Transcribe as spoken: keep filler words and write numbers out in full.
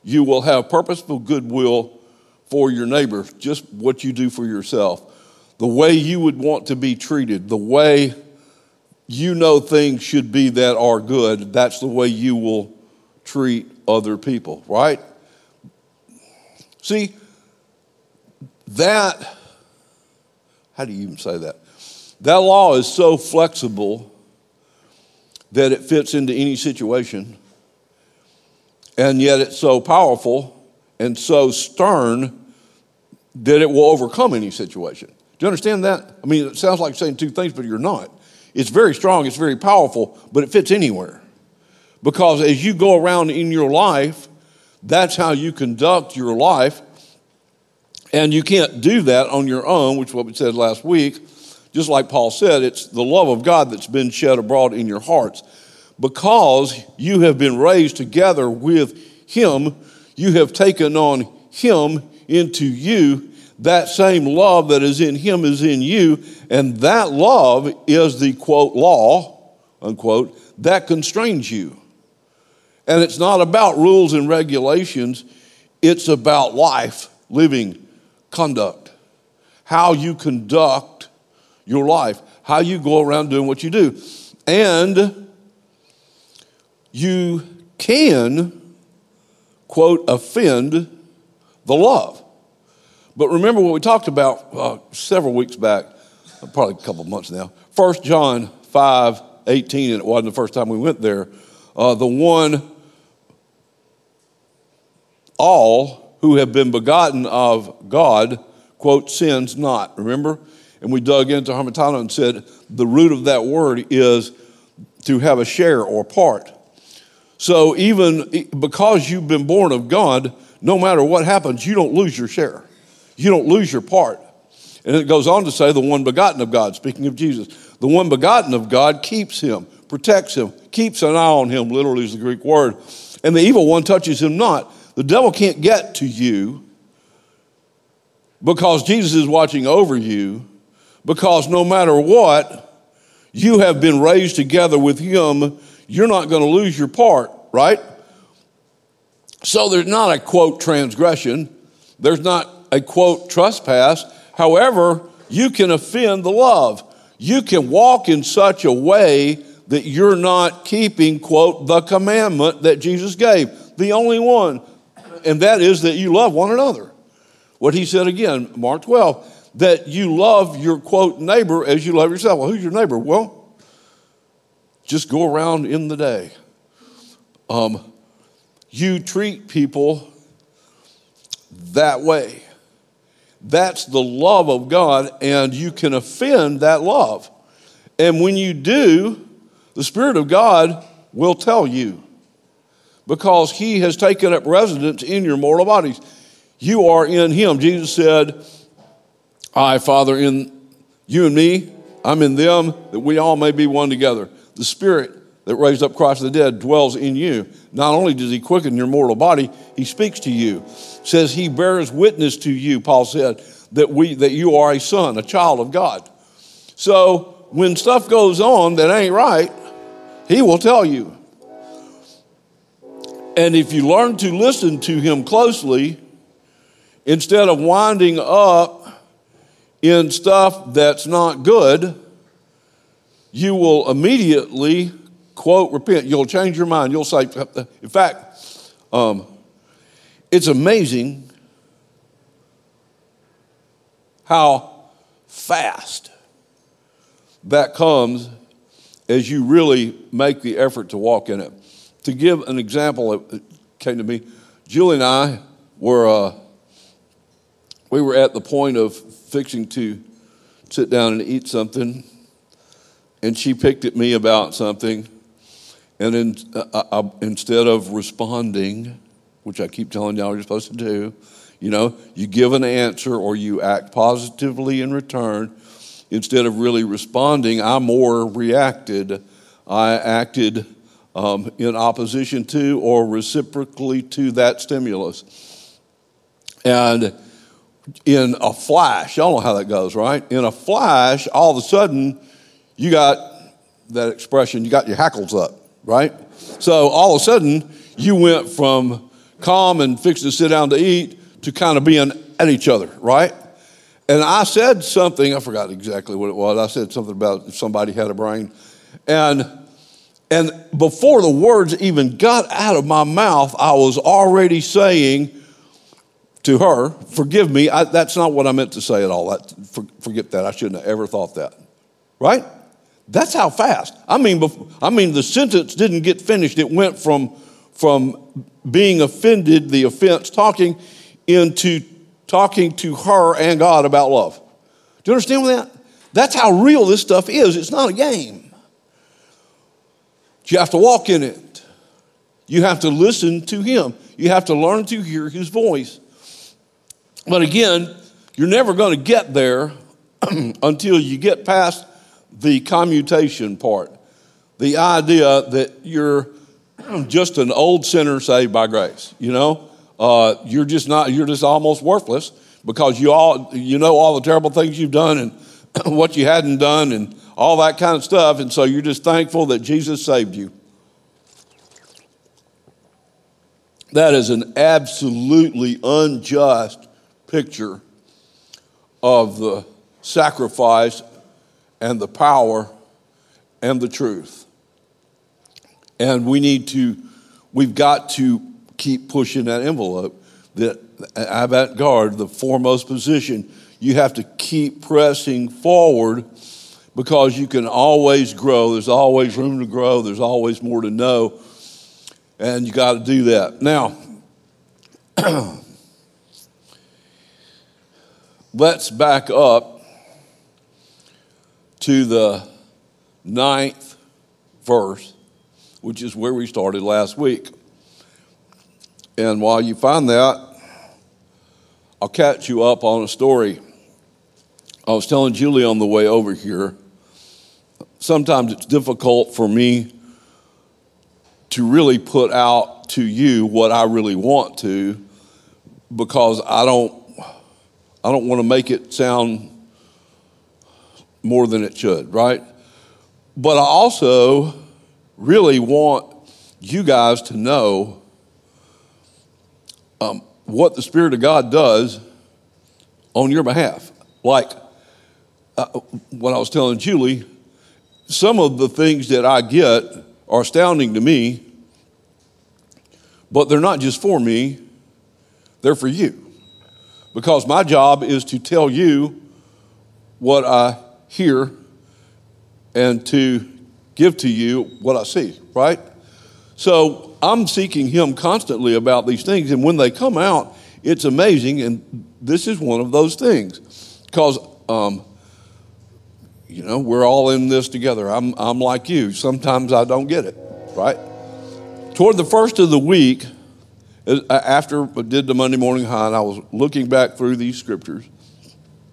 you will have purposeful goodwill for your neighbor, just what you do for yourself. The way you would want to be treated, the way you know things should be that are good, that's the way you will treat other people, right? See, that, how do you even say that? That law is so flexible that it fits into any situation, and yet it's so powerful and so stern that it will overcome any situation. Do you understand that? I mean, it sounds like saying two things, but you're not. It's very strong, it's very powerful, but it fits anywhere. Because as you go around in your life, that's how you conduct your life. And you can't do that on your own, which is what we said last week. Just like Paul said, it's the love of God that's been shed abroad in your hearts. Because you have been raised together with him, you have taken on him into you. That same love that is in him is in you, and that love is the, quote, law, unquote, that constrains you. And it's not about rules and regulations. It's about life, living, conduct, how you conduct your life, how you go around doing what you do. And you can, quote, offend the love. But remember what we talked about uh, several weeks back, probably a couple of months now. First John five eighteen, and it wasn't the first time we went there. Uh, the one, all who have been begotten of God, quote, sins not. Remember? And we dug into Harmatana and said the root of that word is to have a share or part. So even because you've been born of God, no matter what happens, you don't lose your share. You don't lose your part. And it goes on to say the one begotten of God, speaking of Jesus. The one begotten of God keeps him, protects him, keeps an eye on him, literally is the Greek word. And the evil one touches him not. The devil can't get to you because Jesus is watching over you, because no matter what, you have been raised together with him. You're not going to lose your part, right? So there's not a, quote, transgression. There's not a, quote, trespass. However, you can offend the love. You can walk in such a way that you're not keeping, quote, the commandment that Jesus gave, the only one, and that is that you love one another. What he said again, Mark twelve, that you love your, quote, neighbor as you love yourself. Well, who's your neighbor? Well, just go around in the day. Um, you treat people that way. That's the love of God, and you can offend that love. And when you do, the Spirit of God will tell you, because he has taken up residence in your mortal bodies. You are in him. Jesus said, I, Father, in you and me, I'm in them, that we all may be one together. The Spirit that raised up Christ from the dead dwells in you. Not only does he quicken your mortal body, he speaks to you. Says he bears witness to you, Paul said, that we that you are a son, a child of God. So when stuff goes on that ain't right, he will tell you. And if you learn to listen to him closely, instead of winding up in stuff that's not good, you will immediately, quote, repent. You'll change your mind. You'll say, in fact, um, it's amazing how fast that comes as you really make the effort to walk in it. To give an example that came to me, Julie and I were, uh, we were at the point of fixing to sit down and eat something, and she picked at me about something, and in, uh, I, instead of responding, which I keep telling y'all you're supposed to do, you know, you give an answer or you act positively in return. Instead of really responding, I more reacted. I acted um, in opposition to or reciprocally to that stimulus. And in a flash, y'all know how that goes, right? In a flash, all of a sudden, you got that expression, you got your hackles up, right? So all of a sudden, you went from calm and fixing to sit down to eat to kind of being at each other, right? And I said something, I forgot exactly what it was. I said something about if somebody had a brain. And and before the words even got out of my mouth, I was already saying to her, forgive me, I, that's not what I meant to say at all. That, for, forget that. I shouldn't have ever thought that. Right? That's how fast. I mean, before, I mean, the sentence didn't get finished. It went from, from being offended, the offense, talking into talking to her and God about love. Do you understand that? That's how real this stuff is. It's not a game. You have to walk in it. You have to listen to him. You have to learn to hear his voice. But again, you're never going to get there until you get past the commutation part. The idea that you're just an old sinner saved by grace. You know, uh, you're just not, you're just almost worthless because you all, you know, all the terrible things you've done and what you hadn't done and all that kind of stuff. And so you're just thankful that Jesus saved you. That is an absolutely unjust picture of the sacrifice and the power and the truth. And we need to, we've got to keep pushing that envelope. That avant-garde, the foremost position, you have to keep pressing forward because you can always grow. There's always room to grow. There's always more to know. And you got to do that. Now, let's back up to the ninth verse, which is where we started last week. And while you find that, I'll catch you up on a story. I was telling Julie on the way over here, sometimes it's difficult for me to really put out to you what I really want to because I don't I don't want to make it sound more than it should, right? But I also really want you guys to know um, what the Spirit of God does on your behalf. Like uh, when I was telling Julie, some of the things that I get are astounding to me, but they're not just for me, they're for you. Because my job is to tell you what I hear and to give to you what I see, right? So I'm seeking him constantly about these things, and when they come out, it's amazing, and this is one of those things. Because, um, you know, we're all in this together. I'm, I'm like you. Sometimes I don't get it, right? Toward the first of the week, after I did the Monday Morning High, and I was looking back through these scriptures,